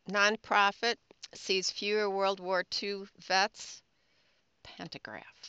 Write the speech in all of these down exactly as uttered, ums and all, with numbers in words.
Nonprofit sees fewer World War two vets. Pantograph.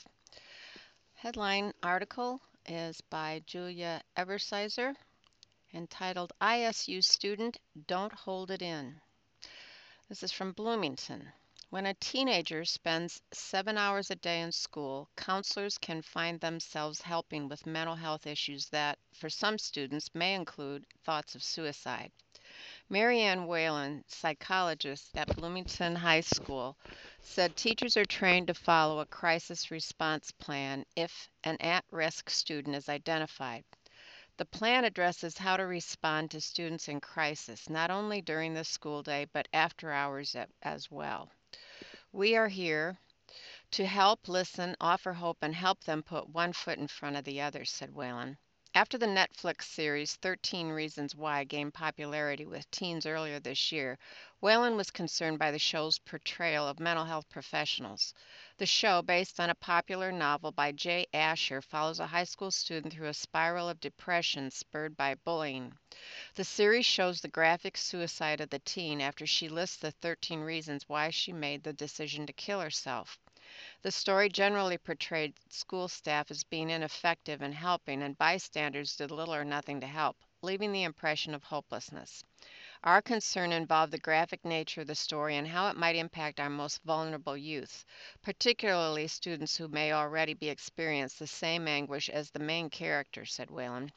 Headline article is by Julia Eversizer entitled I S U Student Don't Hold It In. This is from Bloomington. When a teenager spends seven hours a day in school, counselors can find themselves helping with mental health issues that, for some students, may include thoughts of suicide. Marianne Whalen, psychologist at Bloomington High School, said teachers are trained to follow a crisis response plan if an at-risk student is identified. The plan addresses how to respond to students in crisis, not only during the school day, but after hours as well. We are here to help, listen, offer hope, and help them put one foot in front of the other, said Whalen. After the Netflix series thirteen Reasons Why gained popularity with teens earlier this year, Whalen was concerned by the show's portrayal of mental health professionals. The show, based on a popular novel by Jay Asher, follows a high school student through a spiral of depression spurred by bullying. The series shows the graphic suicide of the teen after she lists the thirteen reasons why she made the decision to kill herself. The story generally portrayed school staff as being ineffective in helping, and bystanders did little or nothing to help, leaving the impression of hopelessness. Our concern involved the graphic nature of the story and how it might impact our most vulnerable youth, particularly students who may already be experiencing the same anguish as the main character, said Whalen.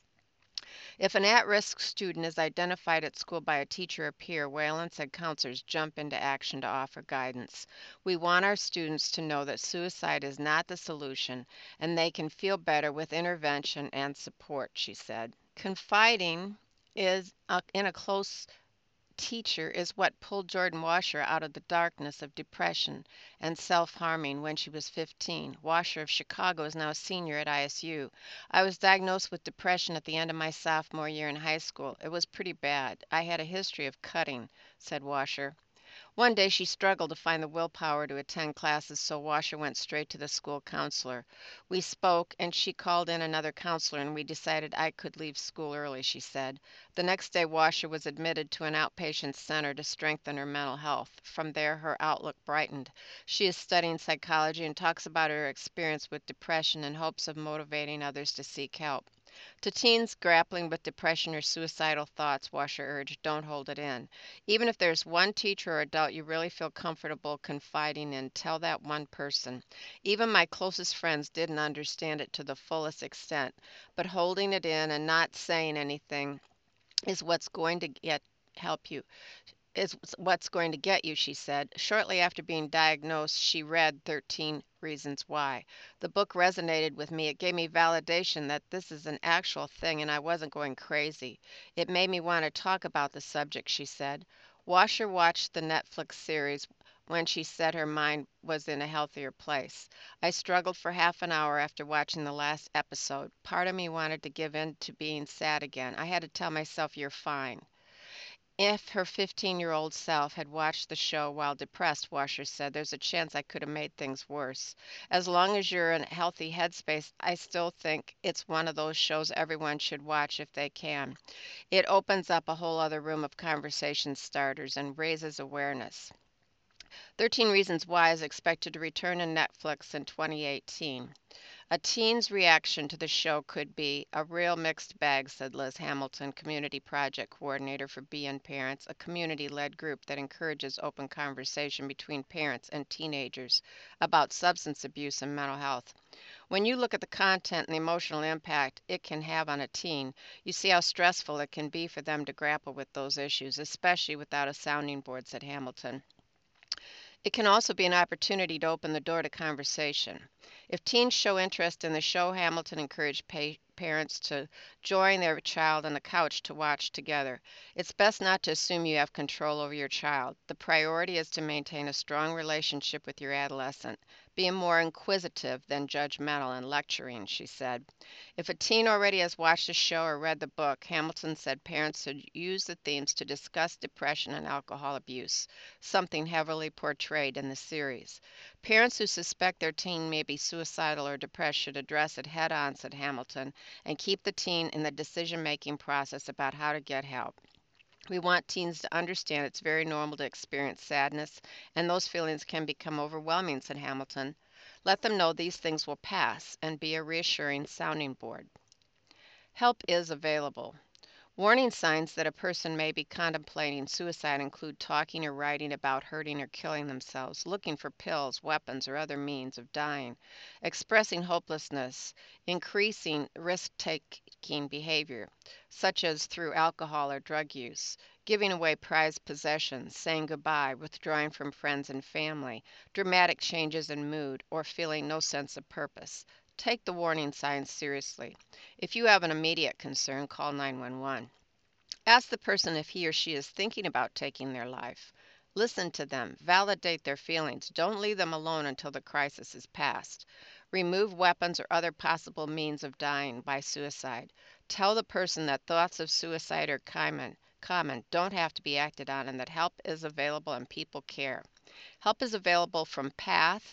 If an at-risk student is identified at school by a teacher or peer, Whalen said counselors jump into action to offer guidance. We want our students to know that suicide is not the solution, and they can feel better with intervention and support, she said. Confiding is uh, in a close teacher is what pulled Jordan Washer out of the darkness of depression and self-harming when she was fifteen. Washer of Chicago is now a senior at I S U. I was diagnosed with depression at the end of my sophomore year in high school. It was pretty bad. I had a history of cutting, said Washer. One day she struggled to find the willpower to attend classes, so Washer went straight to the school counselor. We spoke, and she called in another counselor, and we decided I could leave school early, she said. The next day, Washer was admitted to an outpatient center to strengthen her mental health. From there, her outlook brightened. She is studying psychology and talks about her experience with depression in hopes of motivating others to seek help. To teens grappling with depression or suicidal thoughts, Washer urged, don't hold it in. Even if there's one teacher or adult you really feel comfortable confiding in, tell that one person. Even my closest friends didn't understand it to the fullest extent, but holding it in and not saying anything is what's going to get help you is what's going to get you, she said. Shortly after being diagnosed, she read thirteen Reasons Why. The book resonated with me. It gave me validation that this is an actual thing and I wasn't going crazy. It made me want to talk about the subject, she said. Washer watched the Netflix series when she said her mind was in a healthier place. I struggled for half an hour after watching the last episode. Part of me wanted to give in to being sad again. I had to tell myself, you're fine. If her fifteen-year-old self had watched the show while depressed, Washer said, there's a chance I could have made things worse. As long as you're in a healthy headspace, I still think it's one of those shows everyone should watch if they can. It opens up a whole other room of conversation starters and raises awareness. thirteen Reasons Why is expected to return to Netflix in twenty eighteen. A teen's reaction to the show could be a real mixed bag, said Liz Hamilton, Community Project Coordinator for Be In Parents, a community-led group that encourages open conversation between parents and teenagers about substance abuse and mental health. When you look at the content and the emotional impact it can have on a teen, you see how stressful it can be for them to grapple with those issues, especially without a sounding board, said Hamilton. It can also be an opportunity to open the door to conversation. If teens show interest in the show, Hamilton encouraged pa- parents to join their child on the couch to watch together. It's best not to assume you have control over your child. The priority is to maintain a strong relationship with your adolescent. Be more inquisitive than judgmental and lecturing, she said. If a teen already has watched the show or read the book, Hamilton said parents should use the themes to discuss depression and alcohol abuse, something heavily portrayed in the series. Parents who suspect their teen may be suicidal or depressed should address it head on, said Hamilton, and keep the teen in the decision-making process about how to get help. We want teens to understand it's very normal to experience sadness, and those feelings can become overwhelming, said Hamilton. Let them know these things will pass and be a reassuring sounding board. Help is available. Warning signs that a person may be contemplating suicide include talking or writing about hurting or killing themselves, looking for pills, weapons, or other means of dying, expressing hopelessness, increasing risk-taking behavior, such as through alcohol or drug use, giving away prized possessions, saying goodbye, withdrawing from friends and family, dramatic changes in mood, or feeling no sense of purpose. Take the warning signs seriously. If you have an immediate concern, call nine one one. Ask the person if he or she is thinking about taking their life. Listen to them. Validate their feelings. Don't leave them alone until the crisis is past. Remove weapons or other possible means of dying by suicide. Tell the person that thoughts of suicide are common, common, don't have to be acted on, and that help is available and people care. Help is available from PATH,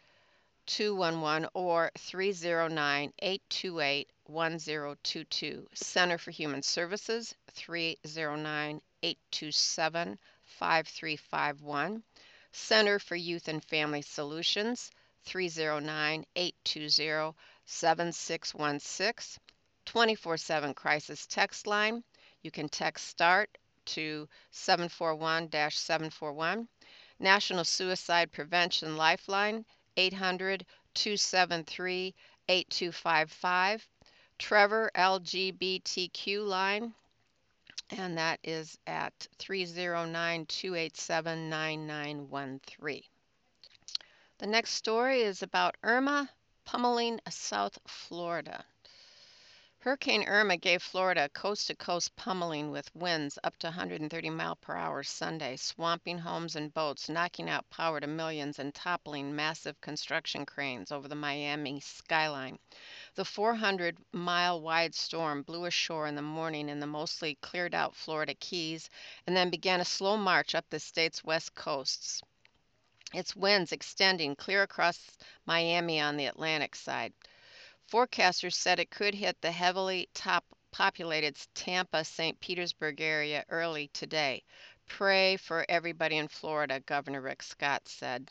two one one or three zero nine, eight two eight, one zero two two. Center for Human Services, three zero nine, eight two seven, five three five one. Center for Youth and Family Solutions, three zero nine, eight two zero, seven six one six. twenty-four seven Crisis Text Line. You can text START to seven four one dash seven four one. National Suicide Prevention Lifeline, eight hundred, two seven three, eight two five five. Trevor L G B T Q line, and that is at three zero nine, two eight seven, nine nine one three. The next story is about Irma pummeling South Florida. Hurricane Irma gave Florida coast-to-coast pummeling with winds up to one hundred thirty miles per hour Sunday, swamping homes and boats, knocking out power to millions, and toppling massive construction cranes over the Miami skyline. The four hundred mile wide storm blew ashore in the morning in the mostly cleared-out Florida Keys and then began a slow march up the state's west coasts, its winds extending clear across Miami on the Atlantic side. Forecasters said it could hit the heavily top populated Tampa Saint Petersburg area early today. Pray for everybody in Florida, Governor Rick Scott said.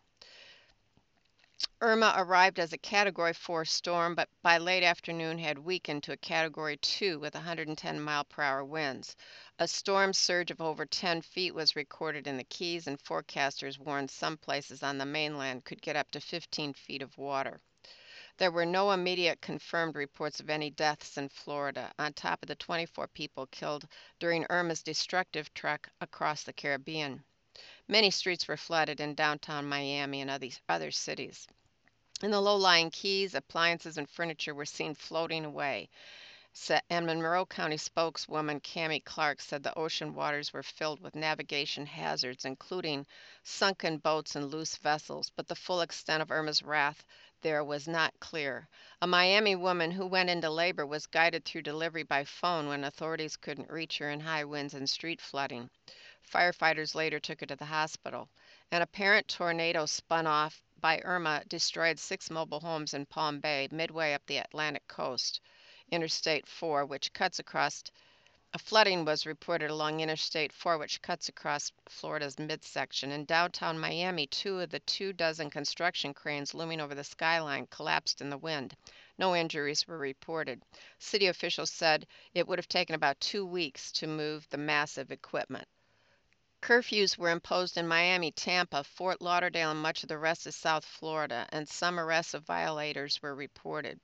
Irma arrived as a Category four storm, but by late afternoon had weakened to a Category two with one hundred ten mile per hour winds. A storm surge of over ten feet was recorded in the Keys, and forecasters warned some places on the mainland could get up to fifteen feet of water. There were no immediate confirmed reports of any deaths in Florida, on top of the twenty-four people killed during Irma's destructive trek across the Caribbean. Many streets were flooded in downtown Miami and other, other cities. In the low-lying Keys, appliances and furniture were seen floating away. And Monroe County spokeswoman Cammie Clark said the ocean waters were filled with navigation hazards, including sunken boats and loose vessels, but the full extent of Irma's wrath there was not clear. A Miami woman who went into labor was guided through delivery by phone when authorities couldn't reach her in high winds and street flooding. Firefighters later took her to the hospital. An apparent tornado spun off by Irma destroyed six mobile homes in Palm Bay, midway up the Atlantic coast. Interstate four, which cuts across A flooding was reported along Interstate four, which cuts across Florida's midsection. In downtown Miami, two of the two dozen construction cranes looming over the skyline collapsed in the wind. No injuries were reported. City officials said it would have taken about two weeks to move the massive equipment. Curfews were imposed in Miami, Tampa, Fort Lauderdale, and much of the rest of South Florida, and some arrests of violators were reported.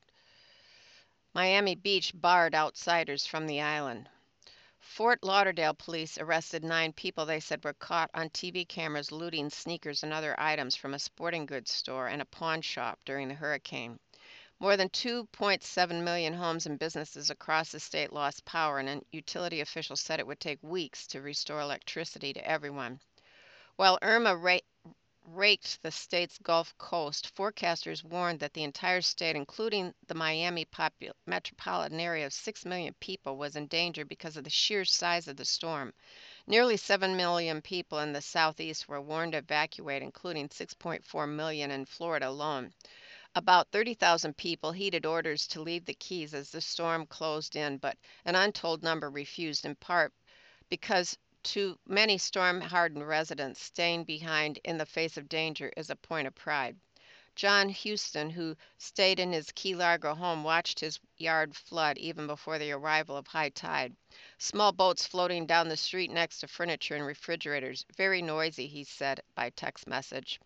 Miami Beach barred outsiders from the island. Fort Lauderdale police arrested nine people they said were caught on T V cameras looting sneakers and other items from a sporting goods store and a pawn shop during the hurricane. More than two point seven million homes and businesses across the state lost power, and utility officials said it would take weeks to restore electricity to everyone. While Irma ra- raked the state's Gulf Coast, forecasters warned that the entire state, including the Miami popul- metropolitan area of six million people, was in danger because of the sheer size of the storm. Nearly seven million people in the southeast were warned to evacuate, including six point four million in Florida alone. About thirty thousand people heeded orders to leave the Keys as the storm closed in, but an untold number refused, in part because To many storm-hardened residents, staying behind in the face of danger is a point of pride. John Houston, who stayed in his Key Largo home, watched his yard flood even before the arrival of high tide. Small boats floating down the street next to furniture and refrigerators. Very noisy, he said by text message.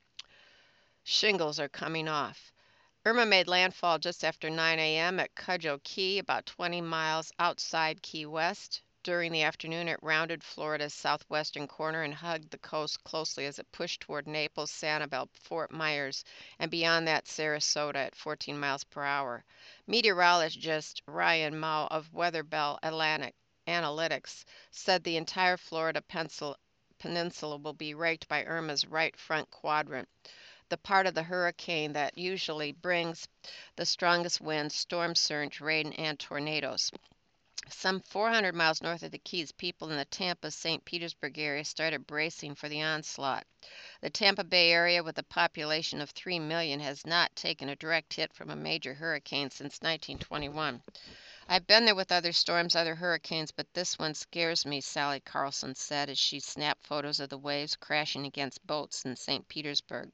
Shingles are coming off. Irma made landfall just after nine a m at Cudjoe Key, about twenty miles outside Key West. During the afternoon, it rounded Florida's southwestern corner and hugged the coast closely as it pushed toward Naples, Sanibel, Fort Myers, and beyond that, Sarasota at fourteen miles per hour. Meteorologist Ryan Mao of Weatherbell Atlantic Analytics said the entire Florida peninsula will be raked by Irma's right front quadrant, the part of the hurricane that usually brings the strongest winds, storm surge, rain, and tornadoes. Some four hundred miles north of the Keys, people in the Tampa Saint Petersburg area started bracing for the onslaught. The Tampa Bay area, with a population of three million, has not taken a direct hit from a major hurricane since nineteen twenty-one. I've been there with other storms, other hurricanes, but this one scares me, Sally Carlson said as she snapped photos of the waves crashing against boats in Saint Petersburg.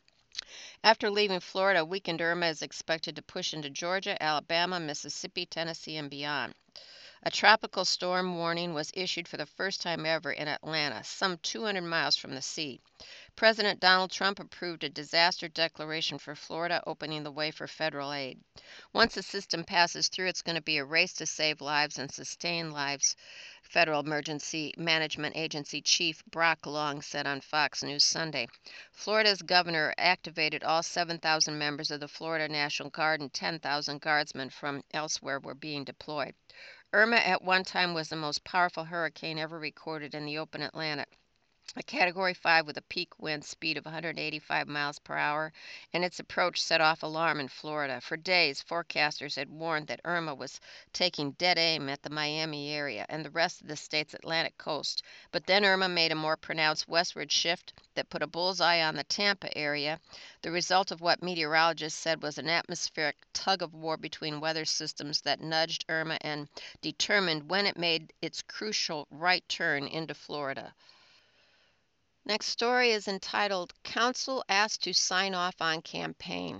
After leaving Florida, weakened Irma is expected to push into Georgia, Alabama, Mississippi, Tennessee, and beyond. A tropical storm warning was issued for the first time ever in Atlanta, some two hundred miles from the sea. President Donald Trump approved a disaster declaration for Florida, opening the way for federal aid. Once the system passes through, it's going to be a race to save lives and sustain lives, Federal Emergency Management Agency Chief Brock Long said on Fox News Sunday. Florida's governor activated all seven thousand members of the Florida National Guard, and ten thousand guardsmen from elsewhere were being deployed. Irma at one time was the most powerful hurricane ever recorded in the open Atlantic. A Category five with a peak wind speed of one hundred eighty-five miles per hour, and its approach set off alarm in Florida. For days, forecasters had warned that Irma was taking dead aim at the Miami area and the rest of the state's Atlantic coast. But then Irma made a more pronounced westward shift that put a bullseye on the Tampa area, the result of what meteorologists said was an atmospheric tug-of-war between weather systems that nudged Irma and determined when it made its crucial right turn into Florida. Next story is entitled, Council Asked to Sign Off on Campaign.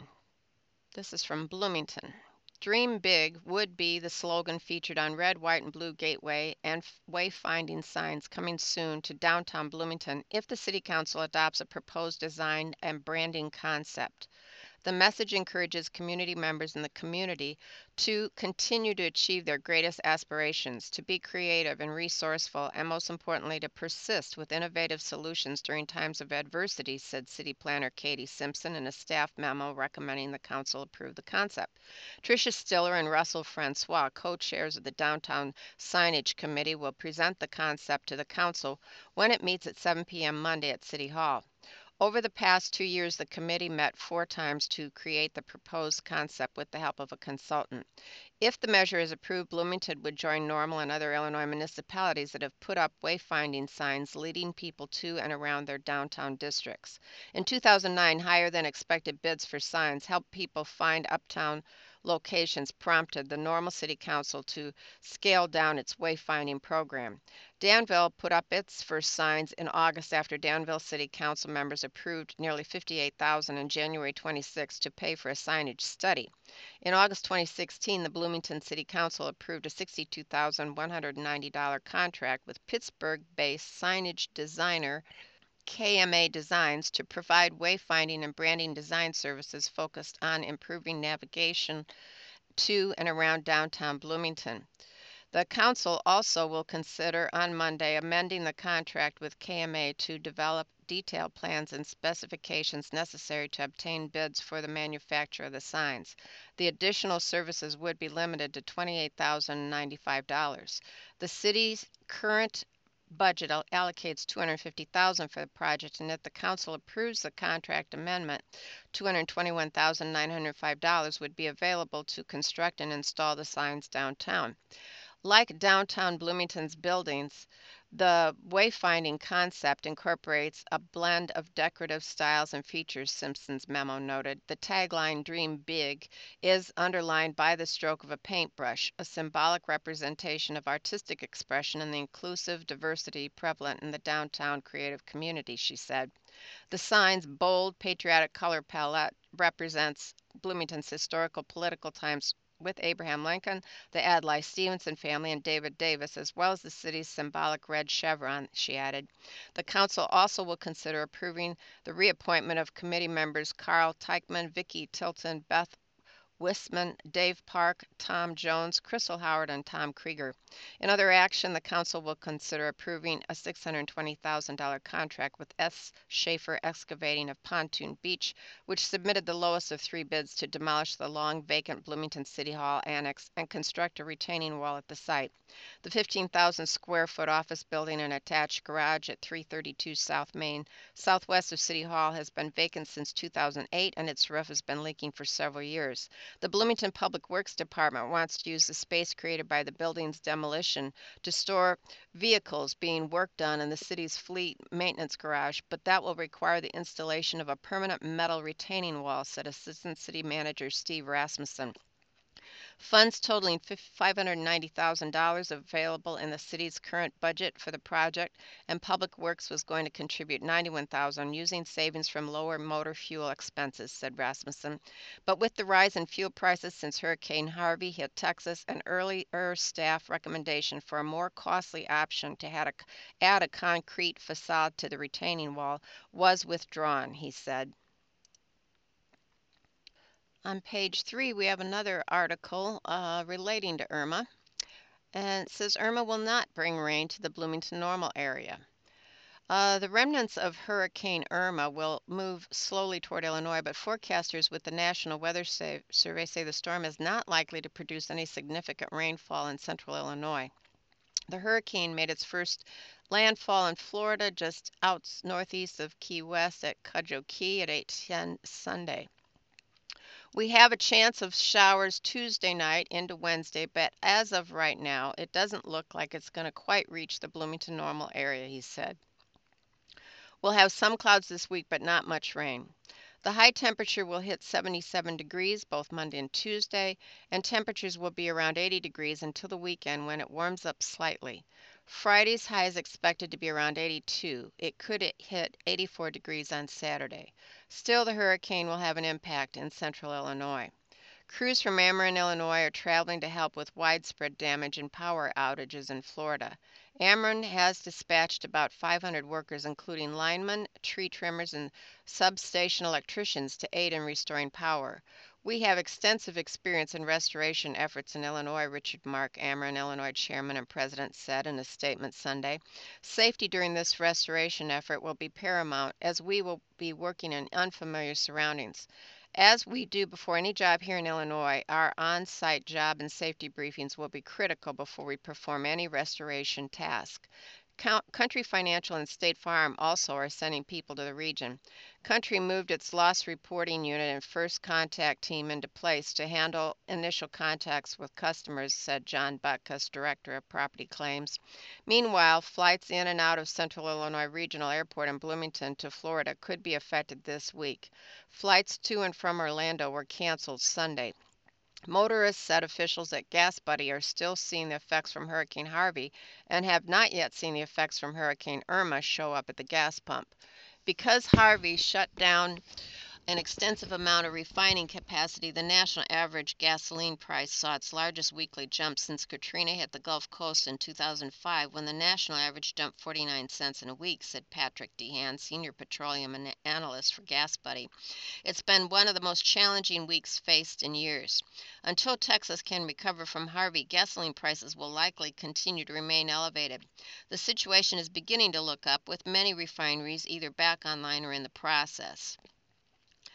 This is from Bloomington. Dream Big would be the slogan featured on red, white, and blue gateway and wayfinding signs coming soon to downtown Bloomington if the City Council adopts a proposed design and branding concept. The message encourages community members in the community to continue to achieve their greatest aspirations, to be creative and resourceful, and most importantly, to persist with innovative solutions during times of adversity, said City Planner Katie Simpson in a staff memo recommending the council approve the concept. Tricia Stiller and Russell Francois, co-chairs of the Downtown Signage Committee, will present the concept to the council when it meets at seven p m Monday at City Hall. Over the past two years, the committee met four times to create the proposed concept with the help of a consultant. If the measure is approved, Bloomington would join Normal and other Illinois municipalities that have put up wayfinding signs leading people to and around their downtown districts. In two thousand nine, higher than expected bids for signs helped people find uptown locations, prompted the Normal City Council to scale down its wayfinding program. Danville put up its first signs in August after Danville City Council members approved nearly fifty-eight thousand dollars on January twenty-sixth to pay for a signage study. In August twenty sixteen, the Bloomington City Council approved a sixty-two thousand one hundred ninety dollars contract with Pittsburgh-based signage designer K M A Designs to provide wayfinding and branding design services focused on improving navigation to and around downtown Bloomington. The council also will consider on Monday amending the contract with K M A to develop detailed plans and specifications necessary to obtain bids for the manufacture of the signs. The additional services would be limited to twenty-eight thousand ninety-five dollars. The city's current budget allocates two hundred fifty thousand dollars for the project, and if the council approves the contract amendment, two hundred twenty-one thousand nine hundred five dollars would be available to construct and install the signs downtown. Like downtown Bloomington's buildings, The wayfinding concept incorporates a blend of decorative styles and features, Simpson's memo noted. The tagline, Dream Big, is underlined by the stroke of a paintbrush, a symbolic representation of artistic expression and the inclusive diversity prevalent in the downtown creative community, she said. The sign's bold, patriotic color palette represents Bloomington's historical political times with Abraham Lincoln, the Adlai Stevenson family, and David Davis, as well as the city's symbolic red chevron, she added. The council also will consider approving the reappointment of committee members Carl Teichman, Vicki Tilton, Beth Wisman, Dave Park, Tom Jones, Crystal Howard, and Tom Krieger. In other action, the council will consider approving a six hundred twenty thousand dollars contract with S. Schaefer Excavating of Pontoon Beach, which submitted the lowest of three bids to demolish the long vacant Bloomington City Hall annex and construct a retaining wall at the site. The fifteen thousand square foot office building and attached garage at three thirty-two South Main, southwest of City Hall, has been vacant since two thousand eight, and its roof has been leaking for several years. The Bloomington Public Works Department wants to use the space created by the building's demolition to store vehicles being worked on in the city's fleet maintenance garage, but that will require the installation of a permanent metal retaining wall, said Assistant City Manager Steve Rasmussen. Funds totaling five hundred ninety thousand dollars available in the city's current budget for the project, and Public Works was going to contribute ninety-one thousand dollars using savings from lower motor fuel expenses, said Rasmussen. But with the rise in fuel prices since Hurricane Harvey hit Texas, an earlier staff recommendation for a more costly option to add a, add a concrete facade to the retaining wall was withdrawn, he said. On page three, we have another article uh, relating to Irma, and it says Irma will not bring rain to the Bloomington Normal area. Uh, the remnants of Hurricane Irma will move slowly toward Illinois, but forecasters with the National Weather Survey say the storm is not likely to produce any significant rainfall in central Illinois. The hurricane made its first landfall in Florida just out northeast of Key West at Cudjoe Key at eight ten Sunday. We have a chance of showers Tuesday night into Wednesday, but as of right now, it doesn't look like it's going to quite reach the Bloomington Normal area, he said. We'll have some clouds this week, but not much rain. The high temperature will hit seventy-seven degrees both Monday and Tuesday, and temperatures will be around eighty degrees until the weekend when it warms up slightly. Friday's high is expected to be around eighty-two. It could hit eighty-four degrees on Saturday. Still, the hurricane will have an impact in central Illinois. Crews from Ameren, Illinois are traveling to help with widespread damage and power outages in Florida. Ameren has dispatched about five hundred workers, including linemen, tree trimmers, and substation electricians, to aid in restoring power. We have extensive experience in restoration efforts in Illinois, Richard Mark, Ameren, Illinois chairman and president, said in a statement Sunday. Safety during this restoration effort will be paramount, as we will be working in unfamiliar surroundings. As we do before any job here in Illinois, our on-site job and safety briefings will be critical before we perform any restoration task. Country Financial and State Farm also are sending people to the region. Country moved its loss reporting unit and first contact team into place to handle initial contacts with customers, said John Butkus, Director of Property Claims. Meanwhile, flights in and out of Central Illinois Regional Airport in Bloomington to Florida could be affected this week. Flights to and from Orlando were canceled Sunday. Motorists, said officials at Gas Buddy, are still seeing the effects from Hurricane Harvey and have not yet seen the effects from Hurricane Irma show up at the gas pump. Because Harvey shut down an extensive amount of refining capacity, the national average gasoline price saw its largest weekly jump since Katrina hit the Gulf Coast in two thousand five, when the national average jumped forty-nine cents in a week, said Patrick Dehan, senior petroleum analyst for Gas Buddy. It's been one of the most challenging weeks faced in years. Until Texas can recover from Harvey, gasoline prices will likely continue to remain elevated. The situation is beginning to look up, with many refineries either back online or in the process.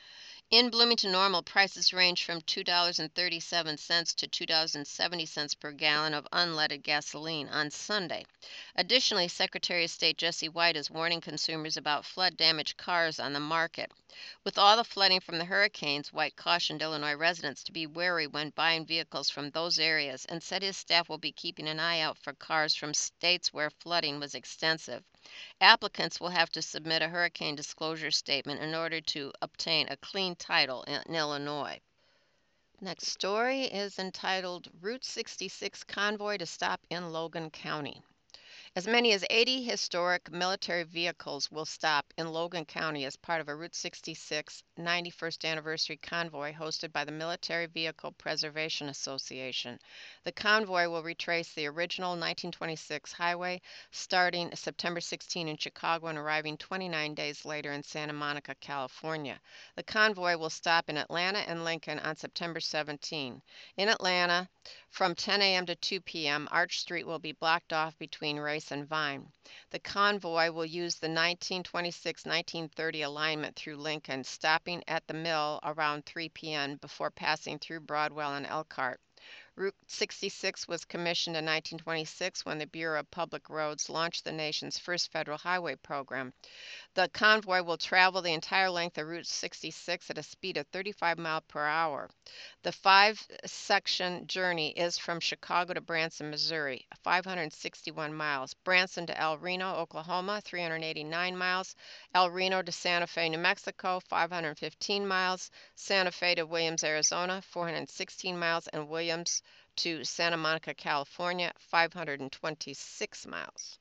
In Bloomington Normal, prices range from two dollars and thirty-seven cents to two dollars and seventy cents per gallon of unleaded gasoline on Sunday. Additionally, Secretary of State Jesse White is warning consumers about flood-damaged cars on the market. With all the flooding from the hurricanes, White cautioned Illinois residents to be wary when buying vehicles from those areas and said his staff will be keeping an eye out for cars from states where flooding was extensive. Applicants will have to submit a hurricane disclosure statement in order to obtain a clean title in Illinois. Next story is entitled Route sixty-six Convoy to Stop in Logan County. As many as eighty historic military vehicles will stop in Logan County as part of a Route sixty-six ninety-first anniversary convoy hosted by the Military Vehicle Preservation Association. The convoy will retrace the original nineteen twenty-six highway starting September sixteenth in Chicago and arriving twenty-nine days later in Santa Monica, California. The convoy will stop in Atlanta and Lincoln on September seventeenth. In Atlanta, from ten a m to two p m, Arch Street will be blocked off between Race and Vine. The convoy will use the nineteen twenty-six nineteen thirty alignment through Lincoln, stopping at the mill around three p m before passing through Broadwell and Elkhart. Route sixty-six was commissioned in nineteen twenty-six when the Bureau of Public Roads launched the nation's first federal highway program. The convoy will travel the entire length of Route sixty-six at a speed of thirty-five miles per hour. The five-section journey is from Chicago to Branson, Missouri, five hundred sixty-one miles, Branson to El Reno, Oklahoma, three hundred eighty-nine miles, El Reno to Santa Fe, New Mexico, five hundred fifteen miles, Santa Fe to Williams, Arizona, four hundred sixteen miles, and Williams to Santa Monica, California, five hundred twenty-six miles.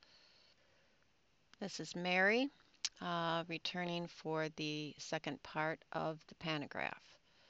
This is Mary. Uh, returning for the second part of the pantograph.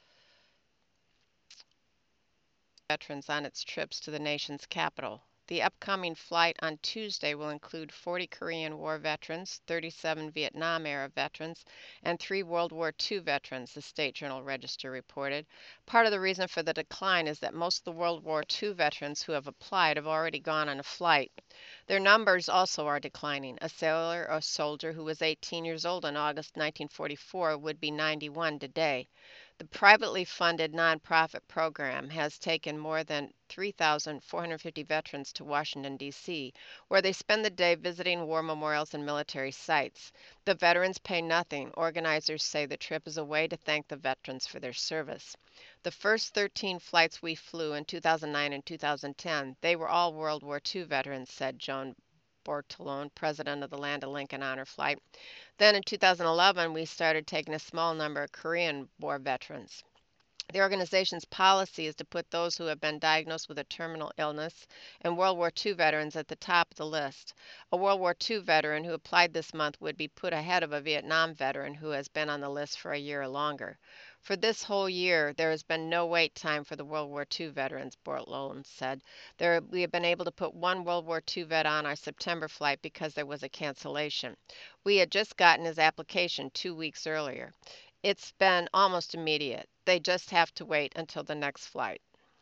Veterans on its trips to the nation's capital. The upcoming flight on Tuesday will include forty Korean War veterans, thirty-seven Vietnam-era veterans, and three World War Two veterans, the State Journal-Register reported. Part of the reason for the decline is that most of the World War Two veterans who have applied have already gone on a flight. Their numbers also are declining. A sailor or soldier who was eighteen years old in August nineteen forty-four would be ninety-one today. The privately funded nonprofit program has taken more than three thousand four hundred fifty veterans to Washington, D C, where they spend the day visiting war memorials and military sites. The veterans pay nothing. Organizers say the trip is a way to thank the veterans for their service. The first thirteen flights we flew in two thousand nine and two thousand ten, they were all World War Two veterans, said Joan Bortolone, president of the Land of Lincoln Honor Flight. Then in two thousand eleven, we started taking a small number of Korean War veterans. The organization's policy is to put those who have been diagnosed with a terminal illness and World War Two veterans at the top of the list. A World War Two veteran who applied this month would be put ahead of a Vietnam veteran who has been on the list for a year or longer. For this whole year, there has been no wait time for the World War Two veterans, Bortolone said. There, we have been able to put one World War Two vet on our September flight because there was a cancellation. We had just gotten his application two weeks earlier. It's been almost immediate. They just have to wait until the next flight.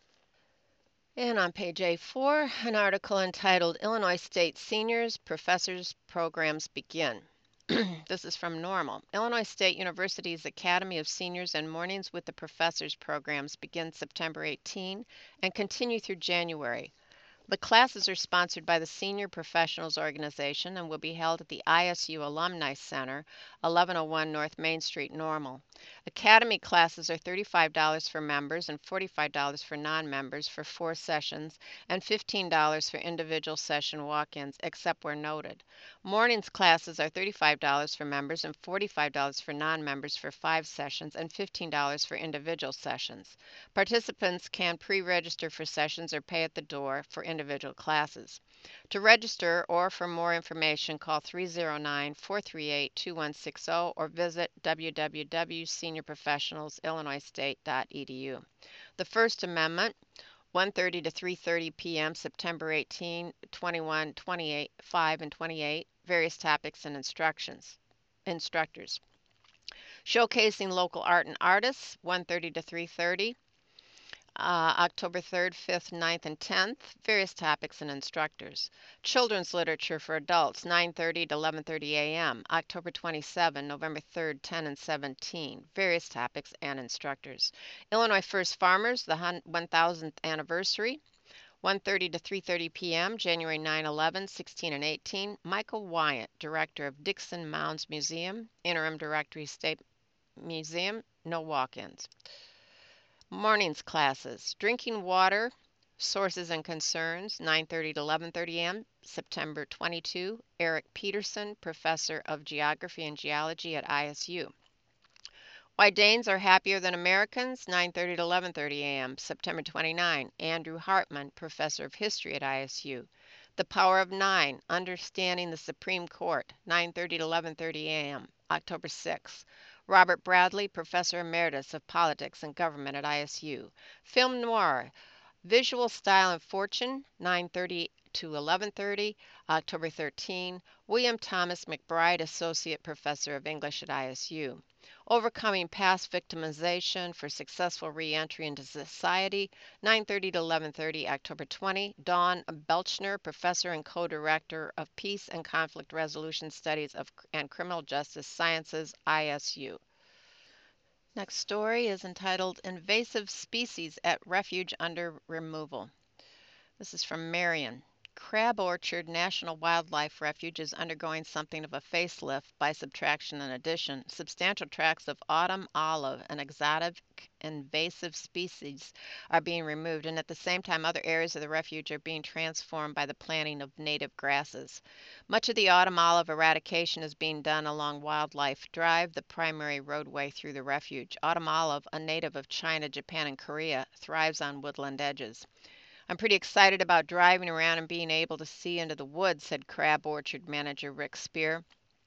And on page A four, an article entitled Illinois State Seniors Professors Programs Begin. This is from Normal. Illinois State University's Academy of Seniors and Mornings with the Professors programs begin September eighteenth and continue through January. The classes are sponsored by the Senior Professionals Organization and will be held at the I S U Alumni Center, eleven oh one North Main Street, Normal. Academy classes are thirty-five dollars for members and forty-five dollars for non-members for four sessions and fifteen dollars for individual session walk-ins, except where noted. Mornings classes are thirty-five dollars for members and forty-five dollars for non-members for five sessions and fifteen dollars for individual sessions. Participants can pre-register for sessions or pay at the door for individual classes. To register or for more information, call three oh nine, four three eight, two one six zero or visit w w w dot senior professionals illinois state dot e d u. The First Amendment, one thirty to three thirty p m September eighteenth, twenty-one, twenty-eight, five, and twenty-eight. Various topics and instructions. Instructors. Showcasing local art and artists, one thirty to three thirty. Uh, October third, fifth, ninth, and tenth, various topics and instructors. Children's literature for adults, nine thirty to eleven thirty a m October twenty-seventh, November third, ten and seventeen, various topics and instructors. Illinois First Farmers, the one thousandth anniversary, one thirty to three thirty p m, January ninth, eleven, sixteen, and eighteen. Michael Wyatt, Director of Dixon Mounds Museum, Interim Directory State Museum, no walk-ins. Morning's classes, drinking water, sources and concerns, nine thirty to eleven thirty a m September twenty-second, Eric Peterson, Professor of Geography and Geology at I S U. Why Danes Are Happier Than Americans, nine thirty to eleven thirty a m September twenty-ninth, Andrew Hartman, Professor of History at I S U. The Power of Nine, Understanding the Supreme Court, nine thirty to eleven thirty a m October sixth. Robert Bradley, Professor Emeritus of Politics and Government at I S U. Film Noir, Visual Style and Fortune, nine thirty to eleven thirty, October thirteenth. William Thomas McBride, Associate Professor of English at I S U. Overcoming Past Victimization for Successful Reentry into Society, nine thirty to eleven thirty, October twentieth. Dawn Belchner, Professor and Co-Director of Peace and Conflict Resolution Studies of, and Criminal Justice Sciences, I S U. Next story is entitled Invasive Species at Refuge Under Removal. This is from Marion. Crab Orchard National Wildlife Refuge is undergoing something of a facelift by subtraction and addition. Substantial tracts of autumn olive, an exotic invasive species, are being removed, and at the same time other areas of the refuge are being transformed by the planting of native grasses. Much of the autumn olive eradication is being done along Wildlife Drive, the primary roadway through the refuge. Autumn olive, a native of China, Japan, and Korea, thrives on woodland edges. I'm pretty excited about driving around and being able to see into the woods, said Crab Orchard Manager Rick Spear.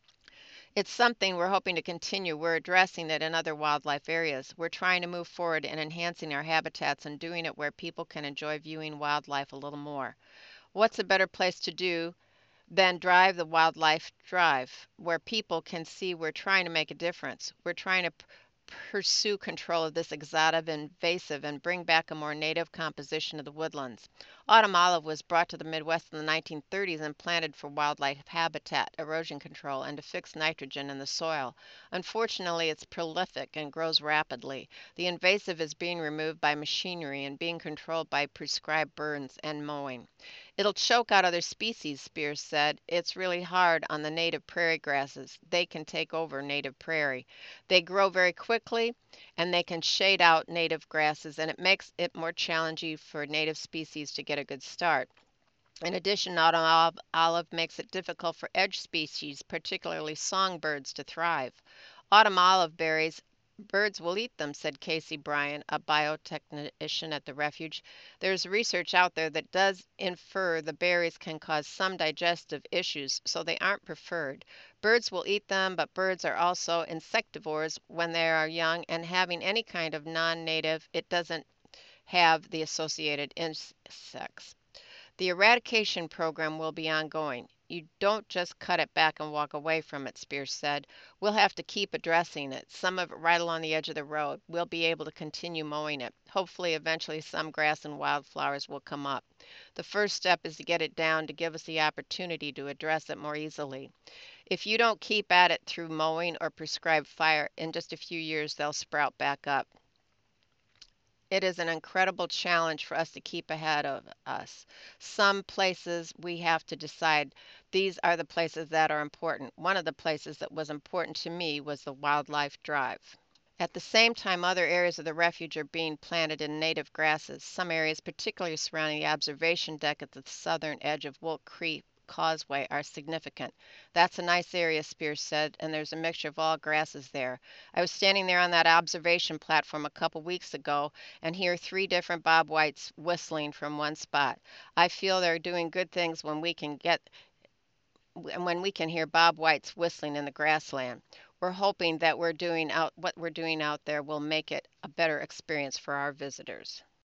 It's something we're hoping to continue. We're addressing it in other wildlife areas. We're trying to move forward in enhancing our habitats and doing it where people can enjoy viewing wildlife a little more. What's a better place to do than drive the Wildlife Drive, where people can see we're trying to make a difference. We're trying to pursue control of this exotic invasive and bring back a more native composition of the woodlands. Autumn olive was brought to the Midwest in the nineteen thirties and planted for wildlife habitat, erosion control, and to fix nitrogen in the soil. Unfortunately, it's prolific and grows rapidly. The invasive is being removed by machinery and being controlled by prescribed burns and mowing. It'll choke out other species, Spears said. It's really hard on the native prairie grasses. They can take over native prairie. They grow very quickly and they can shade out native grasses, and it makes it more challenging for native species to get a good start. In addition, autumn olive, olive makes it difficult for edge species, particularly songbirds, to thrive. Autumn olive berries, birds will eat them, said Casey Bryan, a biotechnician at the refuge. There's research out there that does infer the berries can cause some digestive issues, so they aren't preferred. Birds will eat them, but birds are also insectivores when they are young, and having any kind of non-native, it doesn't have the associated insects. The eradication program will be ongoing. You don't just cut it back and walk away from it, Spears said. We'll have to keep addressing it, some of it right along the edge of the road. We'll be able to continue mowing it. Hopefully, eventually, some grass and wildflowers will come up. The first step is to get it down to give us the opportunity to address it more easily. If you don't keep at it through mowing or prescribed fire, in just a few years, they'll sprout back up. It is an incredible challenge for us to keep ahead of us. Some places we have to decide these are the places that are important. One of the places that was important to me was the Wildlife Drive. At the same time, other areas of the refuge are being planted in native grasses. Some areas, particularly surrounding the observation deck at the southern edge of Wolf Creek Causeway, are significant. That's a nice area, Spears said, and there's a mixture of all grasses there. I was standing there on that observation platform a couple weeks ago and hear three different bob whites whistling from one spot. I feel they're doing good things when we can get when we can hear bob whites whistling in the grassland. We're hoping that we're doing out what we're doing out there will make it a better experience for our visitors.